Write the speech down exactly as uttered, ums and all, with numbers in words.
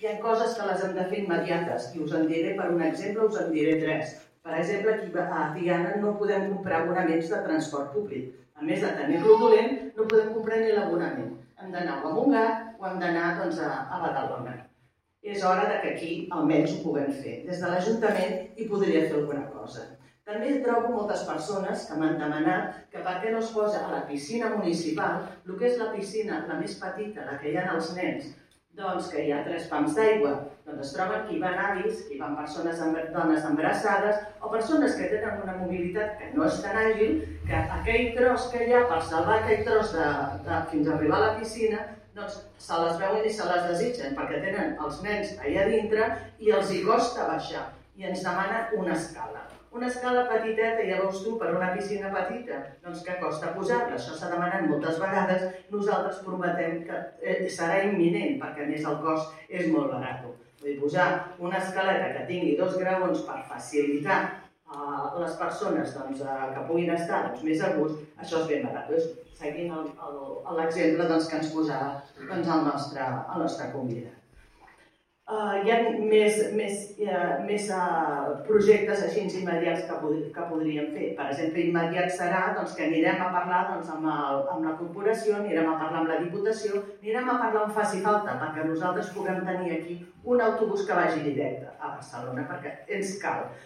hi ha coses que les hem de fer immediates i us en diré, per un exemple, us en diré tres. Per exemple, aquí a Tiana no podem comprar abonaments de transport públic. A més de tenir-lo dolent, no podem comprar ni l'abonament. Hem d'anar a Montgat o hem d'anar doncs, a Badalona. És hora que aquí almenys ho puguem fer. Des de l'Ajuntament hi podria fer alguna cosa. També trobo moltes persones que m'han demanat que per què no es posa a la piscina municipal, el que és la piscina, la més petita, la que hi ha els nens, doncs que hi ha tres pams d'aigua, doncs es troben que hi van avis, que hi van persones, dones embarassades o persones que tenen una mobilitat que no és tan àgil, que aquell tros que hi ha per salvar aquell tros de, de, fins a arribar a la piscina, doncs se les veuen i se les desitgen perquè tenen els nens allà dintre i els hi costa baixar i ens demanen una escala. Una escala petiteta, ja veus tu, per una piscina petita, doncs que costa posar-la. Això s'ha demanat moltes vegades. Nosaltres prometem que serà imminent, perquè a més el cost és molt barat. Vull dir, posar una escaleta que tingui dos graons per facilitar a les persones doncs, que puguin estar doncs, més a gust, això és ben barat. Seguint l'exemple doncs, que ens posava doncs, el, nostre, el nostre convidat. Uh, hi ha més, més, uh, més uh, projectes així immediats que, pod que podríem fer. Per exemple, immediat serà doncs, que anirem a parlar doncs, amb, el, amb la corporació, anirem a parlar amb la Diputació, anirem a parlar on faci falta, perquè nosaltres puguem tenir aquí un autobús que vagi directe a Barcelona, perquè ens cal.